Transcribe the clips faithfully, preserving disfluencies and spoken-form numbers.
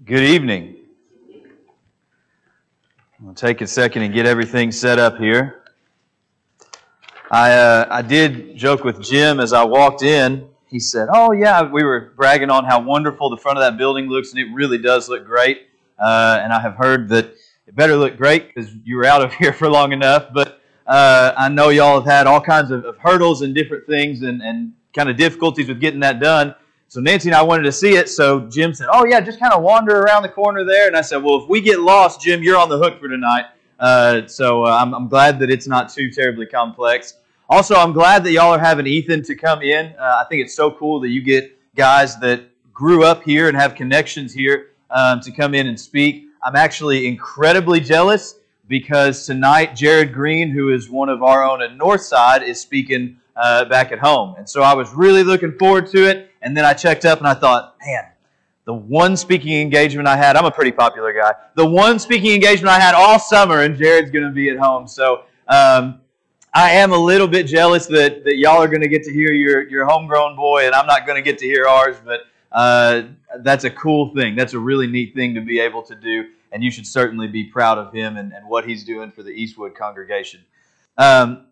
Good evening. I'll take a second and get everything set up here. I uh, I did joke with Jim as I walked in. He said, "Oh yeah," we were bragging on how wonderful the front of that building looks, and it really does look great. Uh, and I have heard that it better look great because you were out of here for long enough. But uh, I know y'all have had all kinds of, of hurdles and different things and, and kind of difficulties with getting that done. So Nancy and I wanted to see it, so Jim said, "Oh yeah, just kind of wander around the corner there." And I said, "Well, if we get lost, Jim, you're on the hook for tonight." Uh, so uh, I'm, I'm glad that it's not too terribly complex. Also, I'm glad that y'all are having Ethan to come in. Uh, I think it's so cool that you get guys that grew up here and have connections here um, to come in and speak. I'm actually incredibly jealous because tonight Jared Green, who is one of our own at Northside, is speaking uh, back at home. And so I was really looking forward to it. And then I checked up and I thought, man, the one speaking engagement I had, I'm a pretty popular guy, the one speaking engagement I had all summer, and Jared's going to be at home. So um, I am a little bit jealous that, that y'all are going to get to hear your, your homegrown boy, and I'm not going to get to hear ours, but uh, that's a cool thing. That's a really neat thing to be able to do, and you should certainly be proud of him and, and what he's doing for the Eastwood congregation. Um,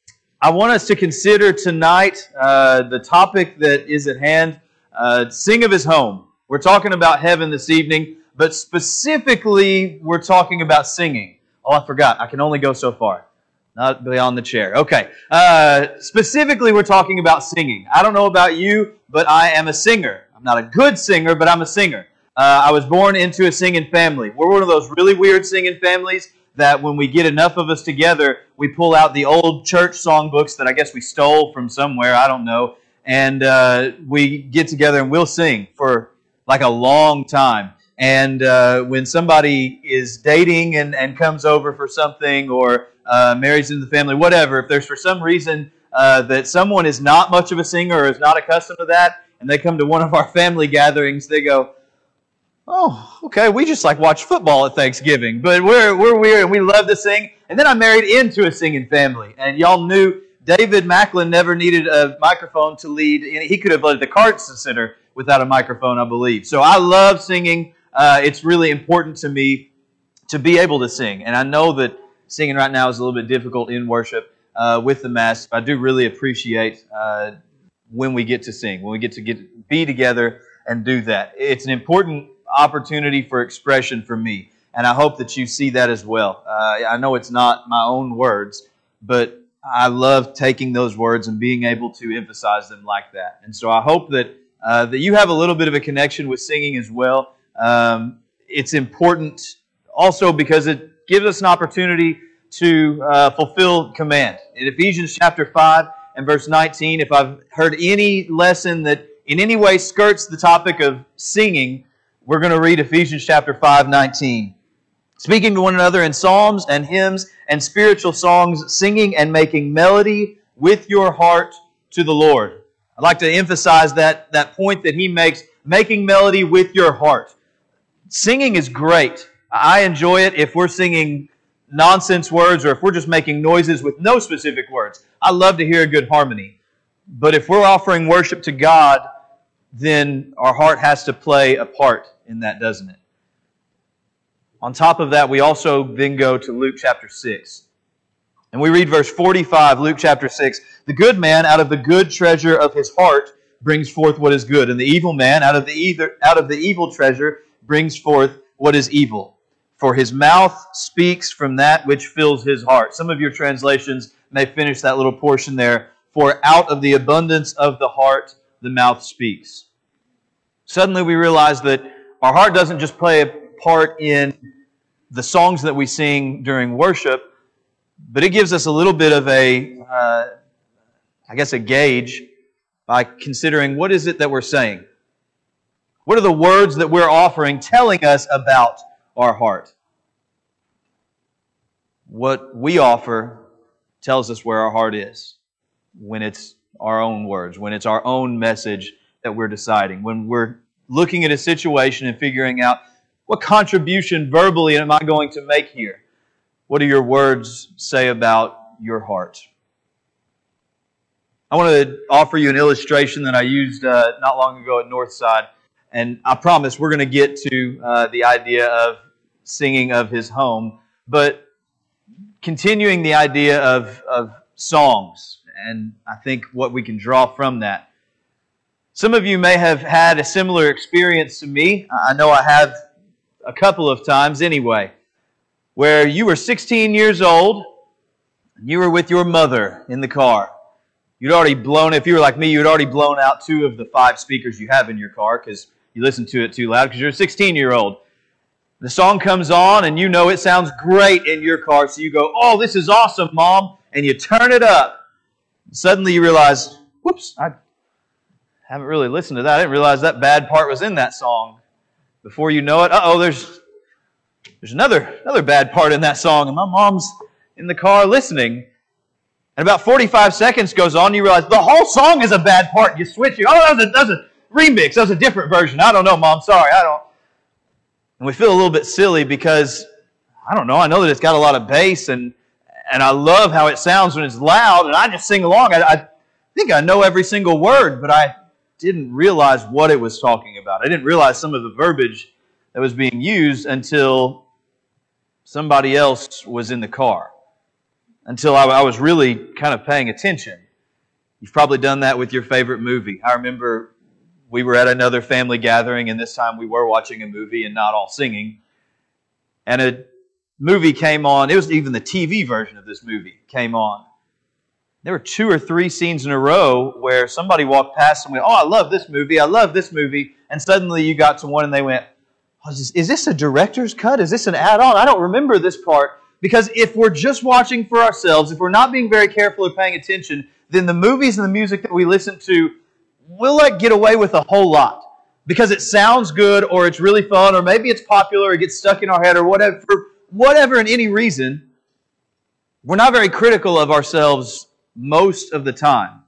I want us to consider tonight uh, the topic that is at hand, uh, Sing of His Home. We're talking about heaven this evening, but specifically we're talking about singing. Oh, I forgot. I can only go so far. Not beyond the chair. Okay. Uh, specifically, we're talking about singing. I don't know about you, but I am a singer. I'm not a good singer, but I'm a singer. Uh, I was born into a singing family. We're one of those really weird singing families that when we get enough of us together, we pull out the old church songbooks that I guess we stole from somewhere, I don't know, and uh, we get together and we'll sing for like a long time. And uh, when somebody is dating and, and comes over for something or uh, marries into the family, whatever, if there's for some reason uh, that someone is not much of a singer or is not accustomed to that, and they come to one of our family gatherings, they go, "Oh, okay, we just like watch football at Thanksgiving, but we're we're weird and we love to sing." And then I married into a singing family, and y'all knew David Macklin never needed a microphone to lead. He could have led the Carson Center without a microphone, I believe. So I love singing. Uh, it's really important to me to be able to sing, and I know that singing right now is a little bit difficult in worship uh, with the mass. I do really appreciate uh, when we get to sing, when we get to get be together and do that. It's an important opportunity for expression for me, and I hope that you see that as well. Uh, I know it's not my own words, but I love taking those words and being able to emphasize them like that. And so I hope that uh, that you have a little bit of a connection with singing as well. Um, it's important also because it gives us an opportunity to uh, fulfill command. In Ephesians chapter five and verse nineteen, if I've heard any lesson that in any way skirts the topic of singing, we're going to read Ephesians chapter five, nineteen. "Speaking to one another in psalms and hymns and spiritual songs, singing and making melody with your heart to the Lord." I'd like to emphasize that, that point that he makes, making melody with your heart. Singing is great. I enjoy it if we're singing nonsense words or if we're just making noises with no specific words. I love to hear a good harmony. But if we're offering worship to God, then our heart has to play a part in that, doesn't it? On top of that, we also then go to Luke chapter six. And we read verse forty-five, Luke chapter six. "The good man out of the good treasure of his heart brings forth what is good, and the evil man out of the either, out of the evil treasure brings forth what is evil. For his mouth speaks from that which fills his heart." Some of your translations may finish that little portion there. "For out of the abundance of the heart the mouth speaks." Suddenly we realize that our heart doesn't just play a part in the songs that we sing during worship, but it gives us a little bit of a, uh, I guess, a gauge by considering what is it that we're saying. What are the words that we're offering telling us about our heart? What we offer tells us where our heart is when it's our own words, when it's our own message that we're deciding, when we're looking at a situation and figuring out what contribution verbally am I going to make here? What do your words say about your heart? I want to offer you an illustration that I used uh, not long ago at Northside. And I promise we're going to get to uh, the idea of singing of His home. But continuing the idea of, of songs, and I think what we can draw from that. Some of you may have had a similar experience to me. I know I have a couple of times anyway, where you were sixteen years old, and you were with your mother in the car. You'd already blown, if you were like me, you'd already blown out two of the five speakers you have in your car because you listened to it too loud because you're a sixteen-year-old. The song comes on and you know it sounds great in your car, so you go, "Oh, this is awesome, Mom," and you turn it up. Suddenly you realize, whoops, I haven't really listened to that. I didn't realize that bad part was in that song. Before you know it, uh-oh, there's there's another, another bad part in that song, and my mom's in the car listening. And about forty-five seconds goes on, you realize the whole song is a bad part. You switch it. Oh, that was, a, that was a remix. That was a different version. I don't know, Mom. Sorry, I don't. And we feel a little bit silly because, I don't know, I know that it's got a lot of bass, and and I love how it sounds when it's loud, and I just sing along. I, I think I know every single word, but I didn't realize what it was talking about. I didn't realize some of the verbiage that was being used until somebody else was in the car, until I, I was really kind of paying attention. You've probably done that with your favorite movie. I remember we were at another family gathering, and this time we were watching a movie and not all singing. And a movie came on. It was even the T V version of this movie came on. There were two or three scenes in a row where somebody walked past and went, "Oh, I love this movie. I love this movie." And suddenly you got to one and they went, oh, is, this, "Is this a director's cut? Is this an add-on? I don't remember this part." Because if we're just watching for ourselves, if we're not being very careful or paying attention, then the movies and the music that we listen to, we'll like get away with a whole lot. Because it sounds good, or it's really fun, or maybe it's popular, or it gets stuck in our head, or whatever, for whatever and any reason, we're not very critical of ourselves most of the time.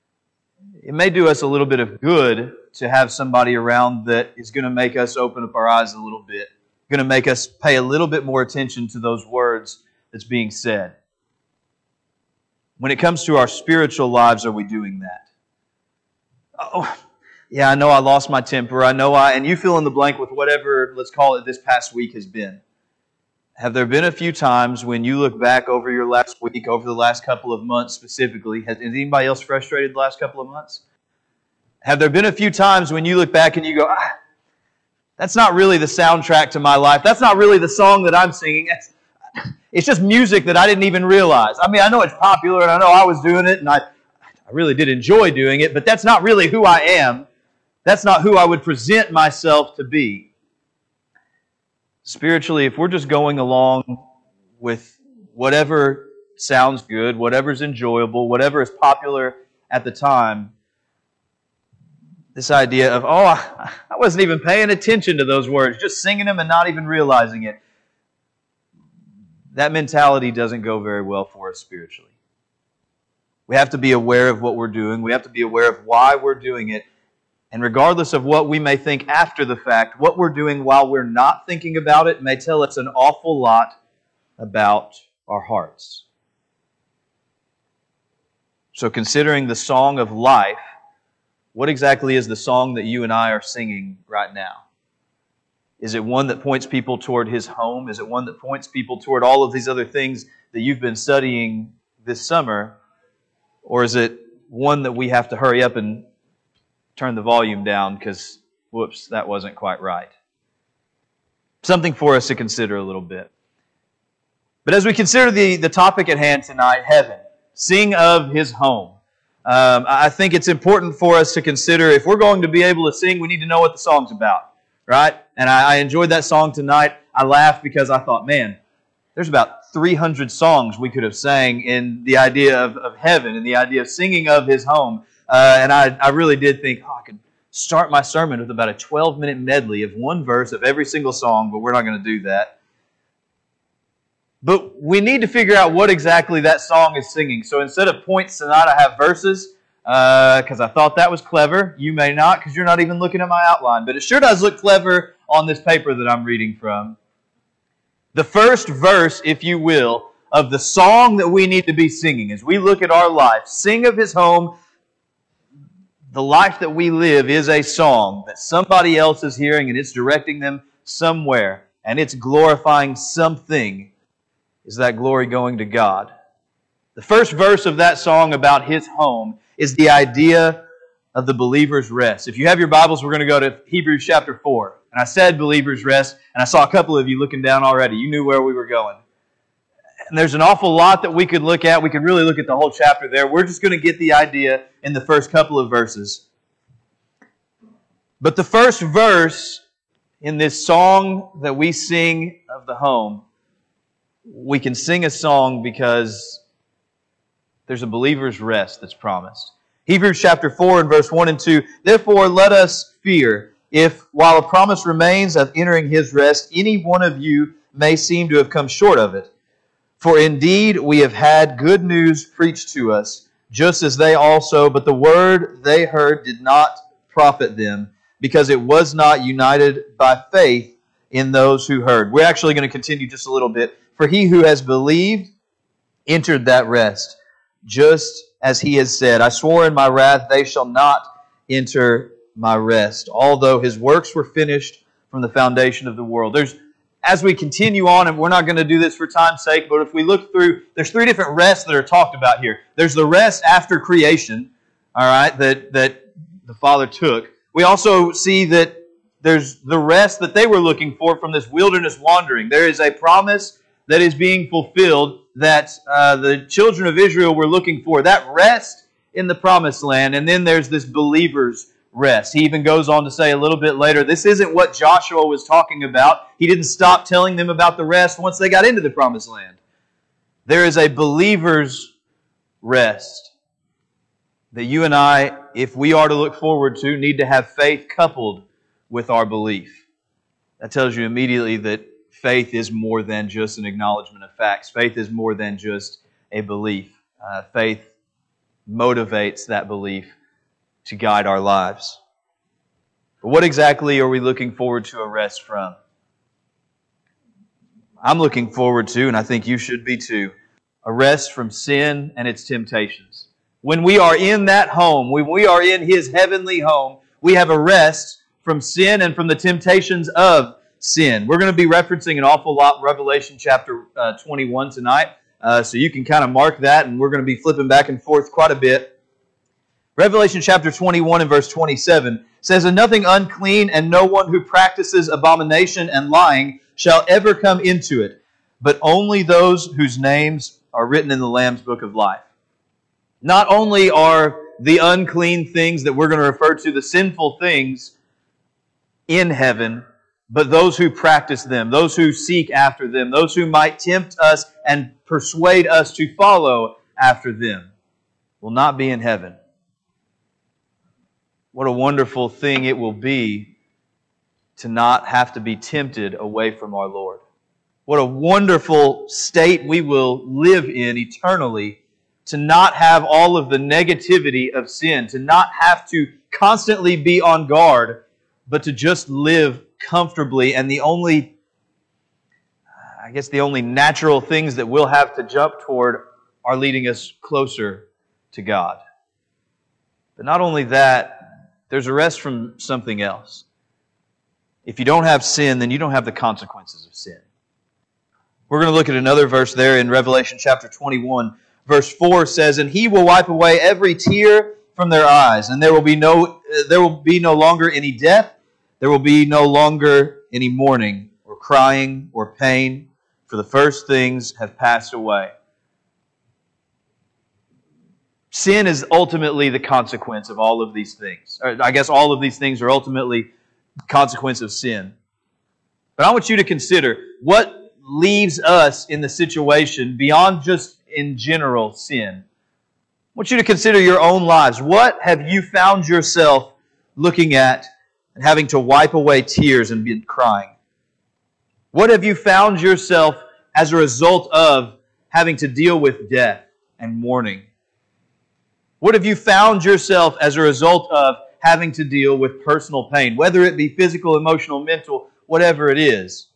It may do us a little bit of good to have somebody around that is going to make us open up our eyes a little bit, going to make us pay a little bit more attention to those words that's being said. When it comes to our spiritual lives, are we doing that? Oh, yeah, I know I lost my temper. I know I, and you fill in the blank with whatever, let's call it, this past week has been. Have there been a few times when you look back over your last week, over the last couple of months specifically, has, is anybody else frustrated the last couple of months? Have there been a few times when you look back and you go, ah, that's not really the soundtrack to my life. That's not really the song that I'm singing. It's, it's just music that I didn't even realize. I mean, I know it's popular and I know I was doing it and I, I really did enjoy doing it, but that's not really who I am. That's not who I would present myself to be. Spiritually, if we're just going along with whatever sounds good, whatever's enjoyable, whatever is popular at the time, this idea of, oh, I wasn't even paying attention to those words, just singing them and not even realizing it, that mentality doesn't go very well for us spiritually. We have to be aware of what we're doing. We have to be aware of why we're doing it. And regardless of what we may think after the fact, what we're doing while we're not thinking about it may tell us an awful lot about our hearts. So considering the song of life, what exactly is the song that you and I are singing right now? Is it one that points people toward His home? Is it one that points people toward all of these other things that you've been studying this summer? Or is it one that we have to hurry up and turn the volume down because, whoops, that wasn't quite right? Something for us to consider a little bit. But as we consider the, the topic at hand tonight, heaven, sing of His home, um, I think it's important for us to consider, if we're going to be able to sing, we need to know what the song's about, right? And I, I enjoyed that song tonight. I laughed because I thought, man, there's about three hundred songs we could have sang in the idea of, of heaven and the idea of singing of His home. Uh, and I, I really did think, oh, I could start my sermon with about a twelve-minute medley of one verse of every single song, but we're not going to do that. But we need to figure out what exactly that song is singing. So instead of points tonight, I have verses, because uh, I thought that was clever. You may not, because you're not even looking at my outline. But it sure does look clever on this paper that I'm reading from. The first verse, if you will, of the song that we need to be singing as we look at our life, sing of His home. the life that we live is a song that somebody else is hearing and it's directing them somewhere and it's glorifying something, is that glory going to God? The first verse of that song about His home is the idea of the believer's rest. If you have your Bibles, we're going to go to Hebrews chapter four. And I said believer's rest, and I saw a couple of you looking down already. You knew where we were going. And there's an awful lot that we could look at. We could really look at the whole chapter there. We're just going to get the idea in the first couple of verses. But the first verse in this song that we sing of the home, we can sing a song because there's a believer's rest that's promised. Hebrews chapter four and verse one and two, "Therefore let us fear, if while a promise remains of entering His rest, any one of you may seem to have come short of it. For indeed we have had good news preached to us, just as they also, but the word they heard did not profit them, because it was not united by faith in those who heard." We're actually going to continue just a little bit. "For he who has believed entered that rest, just as he has said, I swore in my wrath, they shall not enter my rest, although his works were finished from the foundation of the world." There's, as we continue on, and we're not going to do this for time's sake, but if we look through, there's three different rests that are talked about here. There's the rest after creation, all right, that, that the Father took. We also see that there's the rest that they were looking for from this wilderness wandering. There is a promise that is being fulfilled that uh, the children of Israel were looking for, that rest in the promised land. And then there's this believer's rest. He even goes on to say a little bit later, this isn't what Joshua was talking about. He didn't stop telling them about the rest once they got into the promised land. There is a believer's rest that you and I, if we are to look forward to, need to have faith coupled with our belief. That tells you immediately that faith is more than just an acknowledgement of facts. Faith is more than just a belief. Uh, faith motivates that belief to guide our lives. But what exactly are we looking forward to a rest from? I'm looking forward to, and I think you should be too, a rest from sin and its temptations. When we are in that home, when we are in His heavenly home, we have a rest from sin and from the temptations of sin. We're going to be referencing an awful lot Revelation chapter uh, twenty-one tonight, uh, so you can kind of mark that, and we're going to be flipping back and forth quite a bit. Revelation chapter twenty-one and verse twenty-seven says, "And nothing unclean and no one who practices abomination and lying shall ever come into it, but only those whose names are written in the Lamb's book of life." Not only are the unclean things that we're going to refer to, the sinful things, in heaven, but those who practice them, those who seek after them, those who might tempt us and persuade us to follow after them, will not be in heaven. What a wonderful thing it will be to not have to be tempted away from our Lord. What a wonderful state we will live in eternally, to not have all of the negativity of sin, to not have to constantly be on guard, but to just live comfortably, and the only, I guess the only natural things that we'll have to jump toward are leading us closer to God. But not only that, there's a rest from something else. If you don't have sin, then you don't have the consequences of sin. We're going to look at another verse there in Revelation chapter twenty-one. Verse four says, "And He will wipe away every tear from their eyes, and there will be no, there will be no longer any death. There will be no longer any mourning, or crying, or pain, for the first things have passed away." Sin is ultimately the consequence of all of these things. Or I guess all of these things are ultimately the consequence of sin. But I want you to consider what leaves us in the situation beyond just in general sin. I want you to consider your own lives. What have you found yourself looking at and having to wipe away tears and be crying? What have you found yourself as a result of having to deal with death and mourning? What have you found yourself as a result of having to deal with personal pain, whether it be physical, emotional, mental, whatever it is?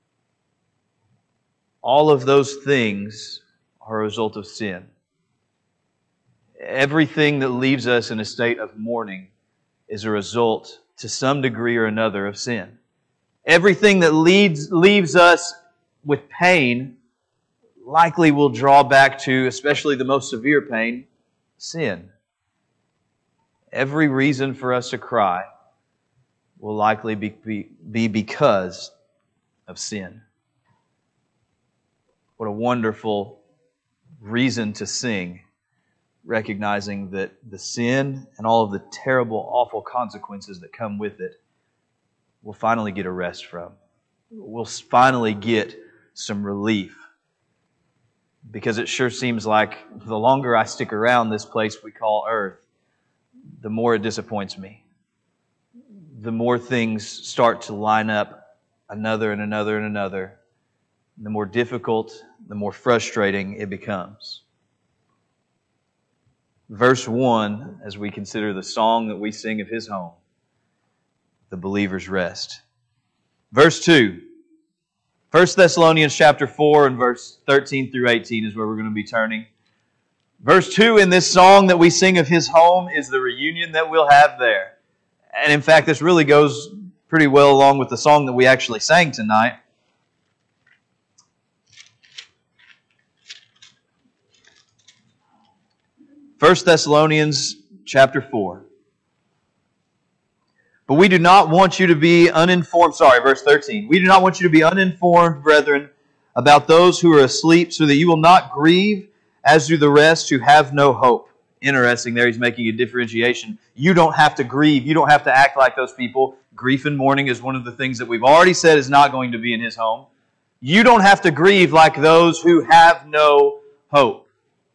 All of those things are a result of sin. Everything that leaves us in a state of mourning is a result, to some degree or another, of sin. Everything that leads leaves us with pain likely will draw back to, especially the most severe pain, sin. Every reason for us to cry will likely be, be, be because of sin. What a wonderful reason to sing, recognizing that the sin and all of the terrible, awful consequences that come with it we'll finally get a rest from. We'll finally get some relief. Because it sure seems like the longer I stick around this place we call Earth, the more it disappoints me. The more things start to line up another and another and another. The more difficult, the more frustrating it becomes. Verse one, as we consider the song that we sing of His home, the believer's rest. Verse two, First Thessalonians chapter four and verse thirteen through eighteen is where we're going to be turning. Verse two in this song that we sing of His home is the reunion that we'll have there. And in fact, this really goes pretty well along with the song that we actually sang tonight. First Thessalonians chapter four. But we do not want you to be uninformed. Sorry, verse thirteen. We do not want you to be uninformed, brethren, about those who are asleep, so that you will not grieve as do the rest who have no hope. Interesting there, he's making a differentiation. You don't have to grieve. You don't have to act like those people. Grief and mourning is one of the things that we've already said is not going to be in His home. You don't have to grieve like those who have no hope.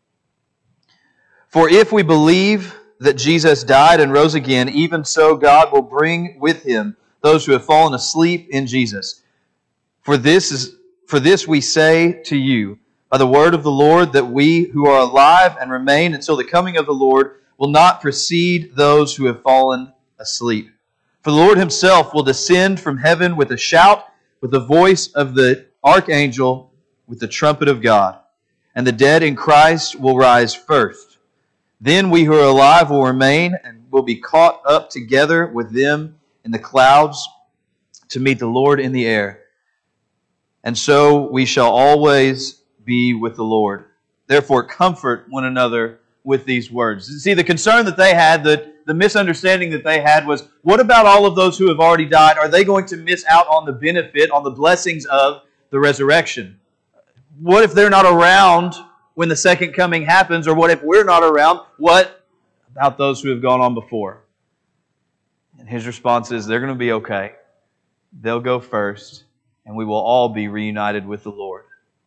For if we believe that Jesus died and rose again, even so God will bring with Him those who have fallen asleep in Jesus. For this is for this we say to you by the word of the Lord, that we who are alive and remain until the coming of the Lord will not precede those who have fallen asleep. For the Lord Himself will descend from heaven with a shout, with the voice of the archangel, with the trumpet of God, and the dead in Christ will rise first. Then we who are alive will remain and will be caught up together with them in the clouds to meet the Lord in the air. And so we shall always be with the Lord. Therefore, comfort one another with these words. See, the concern that they had, the, the misunderstanding that they had was, what about all of those who have already died? Are they going to miss out on the benefit, on the blessings of the resurrection? What if they're not around when the second coming happens? Or what if we're not around? What about those who have gone on before? And His response is, they're going to be okay. They'll go first, and we will all be reunited with the Lord.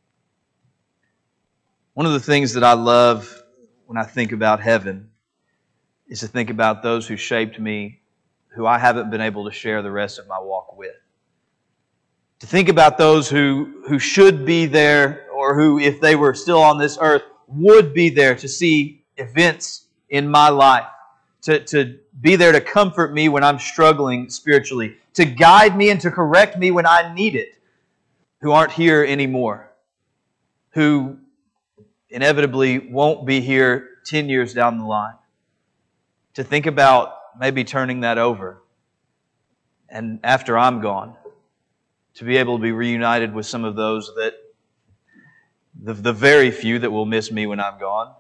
One of the things that I love when I think about heaven is to think about those who shaped me, who I haven't been able to share the rest of my walk with. To think about those who, who should be there, or who, if they were still on this earth, would be there to see events in my life, to, to be there to comfort me when I'm struggling spiritually, to guide me and to correct me when I need it, who aren't here anymore, who inevitably won't be here ten years down the line. To think about maybe turning that over, and after I'm gone, to be able to be reunited with some of those that, the, the very few that will miss me when I'm gone.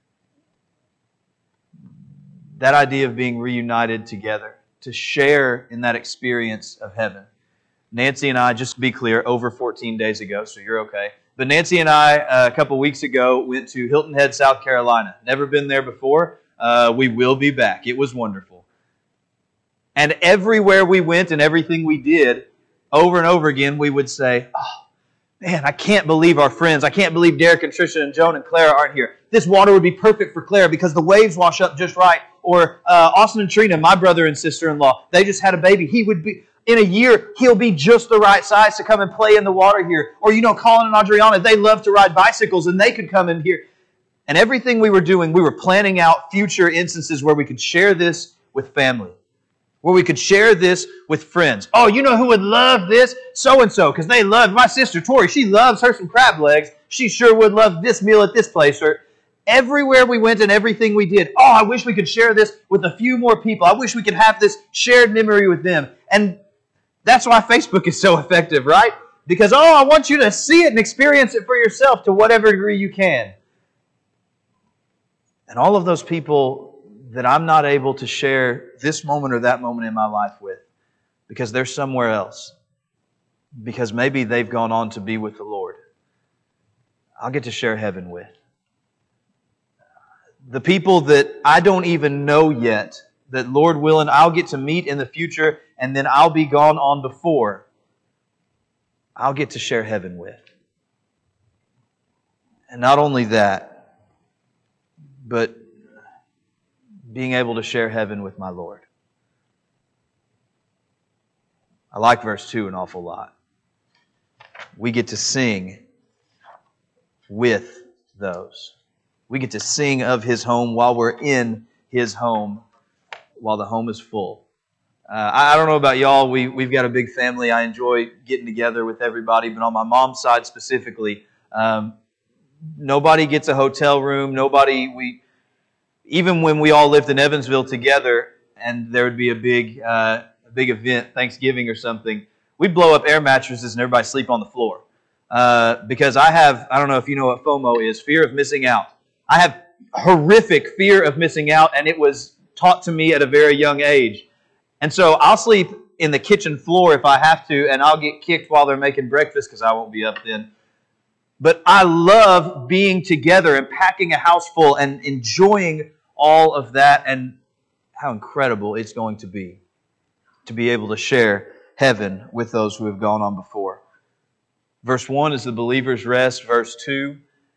That idea of being reunited together, to share in that experience of heaven. Nancy and I, just to be clear, over fourteen days ago, so you're okay. But Nancy and I, uh, a couple weeks ago, went to Hilton Head, South Carolina. Never been there before. Uh, we will be back. It was wonderful. And everywhere we went and everything we did, over and over again, we would say, oh, man, I can't believe our friends. I can't believe Derek and Trisha and Joan and Clara aren't here. This water would be perfect for Clara because the waves wash up just right. Or uh, Austin and Trina, my brother and sister-in-law, they just had a baby. He would be... In a year, he'll be just the right size to come and play in the water here. Or, you know, Colin and Adriana, they love to ride bicycles and they could come in here. And everything we were doing, we were planning out future instances where we could share this with family. Where we could share this with friends. Oh, you know who would love this? So-and-so, because they love, my sister Tori, she loves her some crab legs. She sure would love this meal at this place. Or, everywhere we went and everything we did. Oh, I wish we could share this with a few more people. I wish we could have this shared memory with them. And that's why Facebook is so effective, right? Because, oh, I want you to see it and experience it for yourself to whatever degree you can. And all of those people that I'm not able to share this moment or that moment in my life with, because they're somewhere else, because maybe they've gone on to be with the Lord, I'll get to share heaven with. The people that I don't even know yet, that Lord willing, I'll get to meet in the future, and then I'll be gone on before, I'll get to share heaven with. And not only that, but being able to share heaven with my Lord. I like verse two an awful lot. We get to sing with those. We get to sing of His home while we're in His home, while the home is full. Uh, I don't know about y'all, we, we've got a big family. I enjoy getting together with everybody, but on my mom's side specifically, um, nobody gets a hotel room. Nobody, we, even when we all lived in Evansville together and there would be a big, uh, a big event, Thanksgiving or something, we'd blow up air mattresses and everybody sleep on the floor. Uh, because I have, I don't know if you know what FOMO is, fear of missing out. I have horrific fear of missing out, and it was taught to me at a very young age. And so I'll sleep in the kitchen floor if I have to, and I'll get kicked while they're making breakfast because I won't be up then. But I love being together and packing a house full and enjoying all of that, and how incredible it's going to be to be able to share heaven with those who have gone on before. Verse one is the believer's rest. Verse two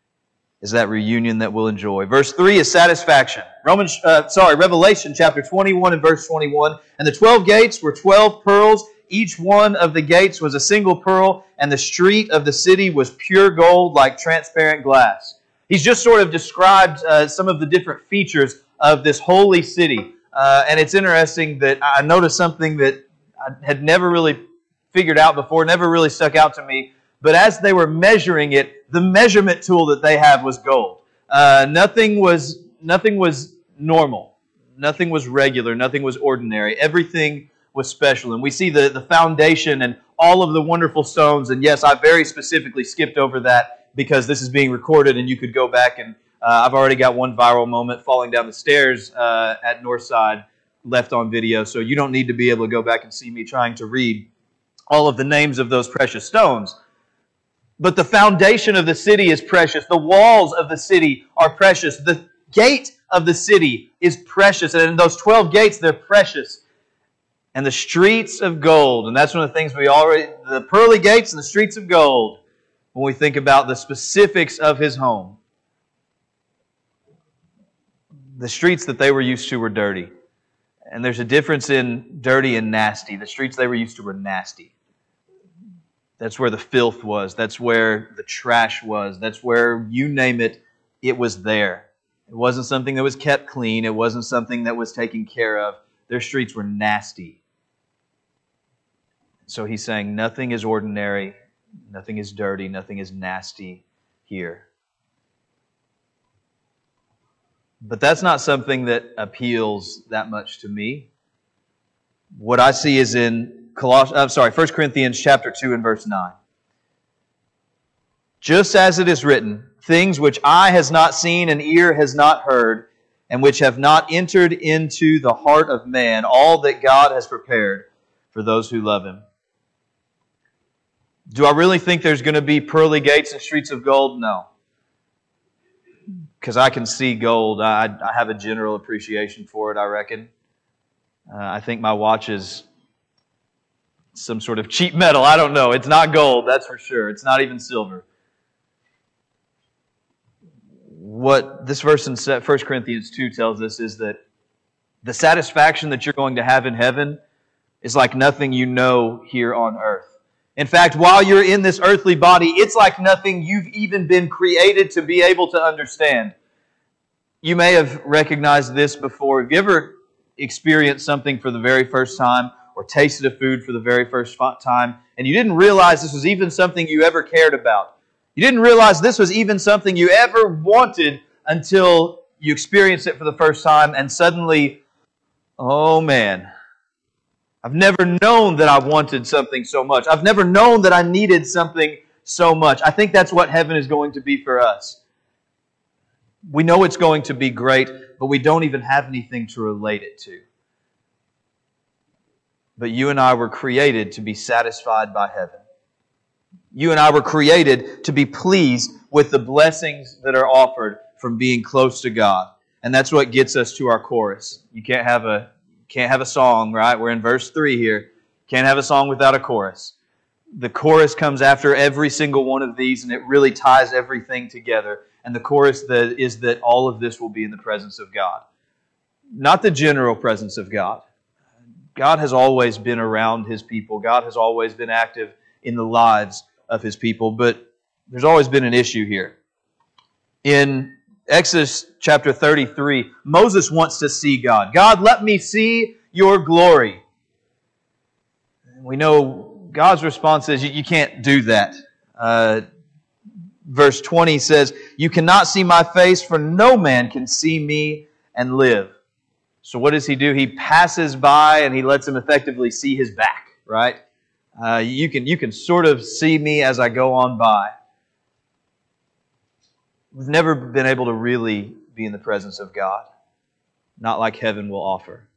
is that reunion that we'll enjoy. Verse three is satisfaction. Romans, uh, sorry, Revelation chapter twenty-one and verse twenty-one. And the twelve gates were twelve pearls. Each one of the gates was a single pearl, and the street of the city was pure gold like transparent glass. He's just sort of described uh, some of the different features of this holy city. Uh, and it's interesting that I noticed something that I had never really figured out before, never really stuck out to me. But as they were measuring it, the measurement tool that they have was gold. Uh, nothing was nothing was normal. Nothing was regular. Nothing was ordinary. Everything was special. And we see the, the foundation and all of the wonderful stones. And yes, I very specifically skipped over that because this is being recorded and you could go back and uh, I've already got one viral moment falling down the stairs uh, at Northside left on video. So you don't need to be able to go back and see me trying to read all of the names of those precious stones. But the foundation of the city is precious. The walls of the city are precious. The gate of the city is precious. And in those twelve gates, they're precious. And the streets of gold. And that's one of the things we already, the pearly gates and the streets of gold, when we think about the specifics of His home. The streets that they were used to were dirty. And there's a difference in dirty and nasty. The streets they were used to were nasty. That's where the filth was. That's where the trash was. That's where, you name it, it was there. It wasn't something that was kept clean. It wasn't something that was taken care of. Their streets were nasty. So He's saying nothing is ordinary, nothing is dirty, nothing is nasty here. But that's not something that appeals that much to me. What I see is in Colossians, I'm sorry, First Corinthians chapter two and verse nine. Just as it is written, things which eye has not seen and ear has not heard, and which have not entered into the heart of man, all that God has prepared for those who love Him. Do I really think there's going to be pearly gates and streets of gold? No. Because I can see gold. I, I have a general appreciation for it, I reckon. Uh, I think my watch is some sort of cheap metal. I don't know. It's not gold, that's for sure. It's not even silver. What this verse in First Corinthians two tells us is that the satisfaction that you're going to have in heaven is like nothing you know here on earth. In fact, while you're in this earthly body, it's like nothing you've even been created to be able to understand. You may have recognized this before. Have you ever experienced something for the very first time or tasted a food for the very first time and you didn't realize this was even something you ever cared about? You didn't realize this was even something you ever wanted until you experience it for the first time and suddenly, oh man, I've never known that I wanted something so much. I've never known that I needed something so much. I think that's what heaven is going to be for us. We know it's going to be great, but we don't even have anything to relate it to. But you and I were created to be satisfied by heaven. You and I were created to be pleased with the blessings that are offered from being close to God. And that's what gets us to our chorus. You can't have a can't have a song, right? We're in verse three here. Can't have a song without a chorus. The chorus comes after every single one of these, and it really ties everything together. And the chorus that is that all of this will be in the presence of God. Not the general presence of God. God has always been around His people. God has always been active in the lives of His people. But there's always been an issue here. In Exodus chapter thirty-three, Moses wants to see God. God, let me see your glory. We know God's response is, you can't do that. Uh, verse twenty says, you cannot see my face, for no man can see me and live. So what does He do? He passes by and He lets him effectively see His back, right? Uh, you can, you can sort of see me as I go on by. We've never been able to really be in the presence of God. Not like heaven will offer.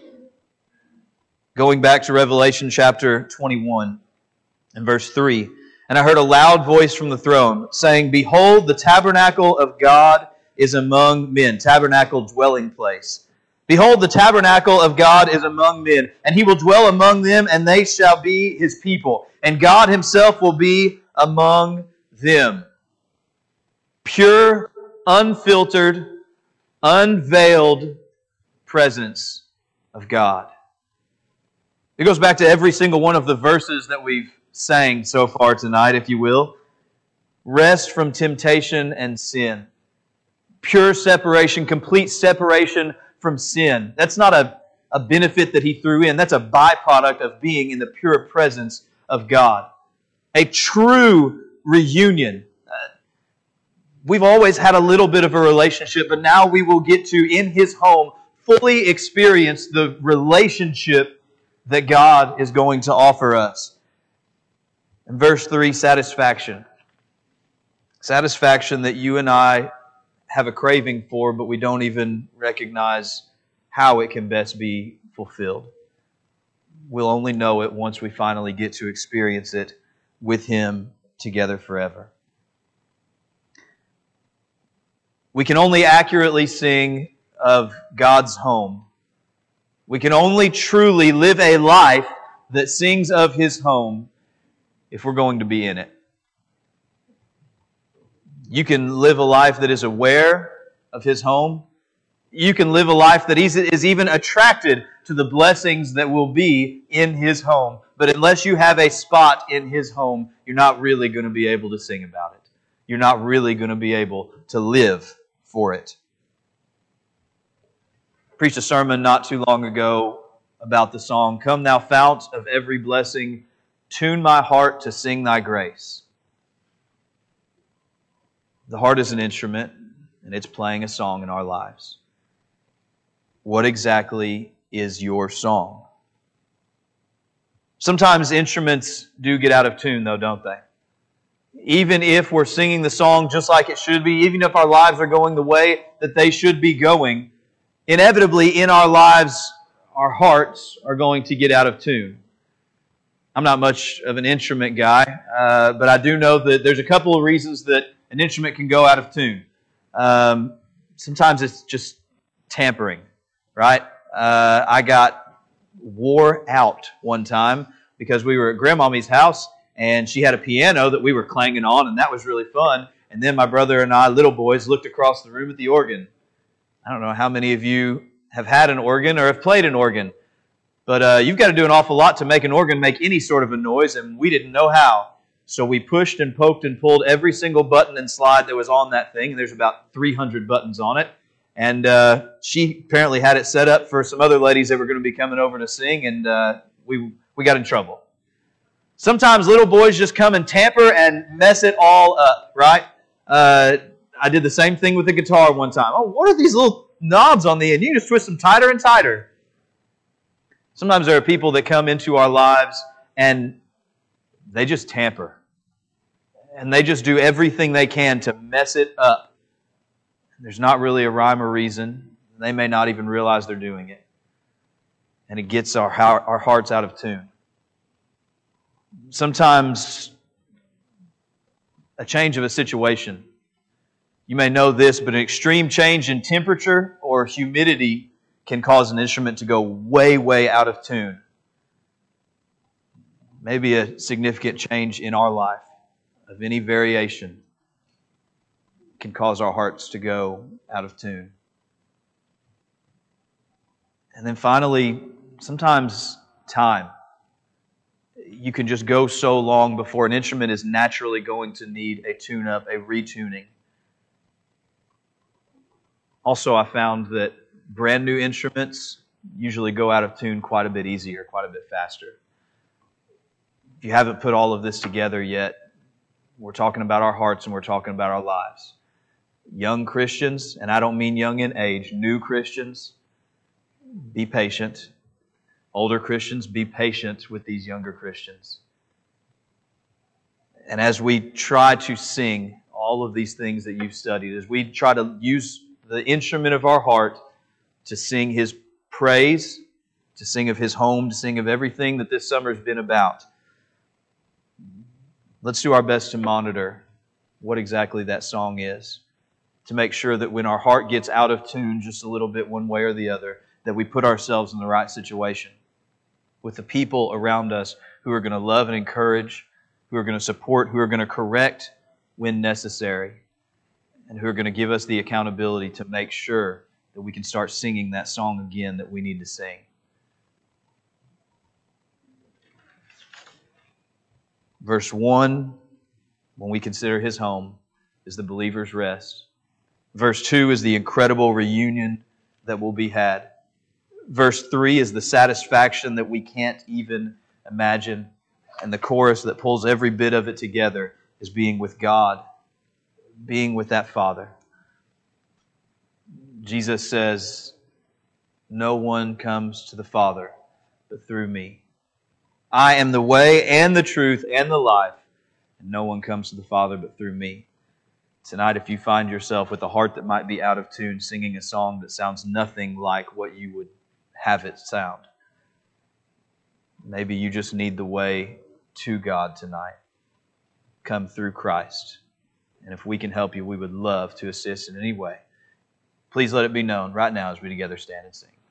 Going back to Revelation chapter twenty-one and verse three. And I heard a loud voice from the throne saying, behold, the tabernacle of God is among men. Tabernacle, dwelling place. Behold, the tabernacle of God is among men, and He will dwell among them, and they shall be His people. And God Himself will be among them. Pure, unfiltered, unveiled presence of God. It goes back to every single one of the verses that we've sang so far tonight, if you will. Rest from temptation and sin. Pure separation, complete separation from sin. That's not a, a benefit that He threw in. That's a byproduct of being in the pure presence of God. A true reunion. We've always had a little bit of a relationship, but now we will get to, in His home, fully experience the relationship that God is going to offer us. In verse three, satisfaction. Satisfaction that you and I have a craving for, but we don't even recognize how it can best be fulfilled. We'll only know it once we finally get to experience it with Him together forever. We can only accurately sing of God's home. We can only truly live a life that sings of His home if we're going to be in it. You can live a life that is aware of His home. You can live a life that is even attracted to the blessings that will be in His home. But unless you have a spot in His home, you're not really going to be able to sing about it. You're not really going to be able to live for it. I preached a sermon not too long ago about the song, Come Thou Fount of Every Blessing, tune my heart to sing Thy grace. The heart is an instrument, and it's playing a song in our lives. What exactly is your song? Sometimes instruments do get out of tune, though, don't they? Even if we're singing the song just like it should be, even if our lives are going the way that they should be going, inevitably in our lives, our hearts are going to get out of tune. I'm not much of an instrument guy, uh, but I do know that there's a couple of reasons that an instrument can go out of tune. Um, sometimes it's just tampering, right? Uh, I got wore out one time because we were at Grandmommy's house, and she had a piano that we were clanging on, and that was really fun. And then my brother and I, little boys, looked across the room at the organ. I don't know how many of you have had an organ or have played an organ, but uh, you've got to do an awful lot to make an organ make any sort of a noise, and we didn't know how. So we pushed and poked and pulled every single button and slide that was on that thing. There's about three hundred buttons on it. And uh, she apparently had it set up for some other ladies that were going to be coming over to sing, and uh, we we got in trouble. Sometimes little boys just come and tamper and mess it all up, right? Uh, I did the same thing with the guitar one time. Oh, what are these little knobs on the end? You can just twist them tighter and tighter. Sometimes there are people that come into our lives and they just tamper. And they just do everything they can to mess it up. There's not really a rhyme or reason. They may not even realize they're doing it. And it gets our, our hearts out of tune. Sometimes a change of a situation. You may know this, but an extreme change in temperature or humidity can cause an instrument to go way, way out of tune. Maybe a significant change in our life of any variation can cause our hearts to go out of tune. And then finally, sometimes time. You can just go so long before an instrument is naturally going to need a tune-up, a retuning. Also, I found that brand new instruments usually go out of tune quite a bit easier, quite a bit faster. If you haven't put all of this together yet, we're talking about our hearts and we're talking about our lives. Young Christians, and I don't mean young in age, new Christians, be patient. Older Christians, be patient with these younger Christians. And as we try to sing all of these things that you've studied, as we try to use the instrument of our heart to sing His praise, to sing of His home, to sing of everything that this summer has been about, let's do our best to monitor what exactly that song is, to make sure that when our heart gets out of tune just a little bit one way or the other, that we put ourselves in the right situation with the people around us who are going to love and encourage, who are going to support, who are going to correct when necessary, and who are going to give us the accountability to make sure that we can start singing that song again that we need to sing. Verse one, when we consider His home, is the believer's rest. Verse two is the incredible reunion that will be had. Verse three is the satisfaction that we can't even imagine. And the chorus that pulls every bit of it together is being with God, being with that Father. Jesus says, "No one comes to the Father but through me. I am the way and the truth and the life, and no one comes to the Father but through me." Tonight, if you find yourself with a heart that might be out of tune, singing a song that sounds nothing like what you would have it sound, maybe you just need the way to God tonight. Come through Christ. And if we can help you, we would love to assist in any way. Please let it be known right now as we together stand and sing.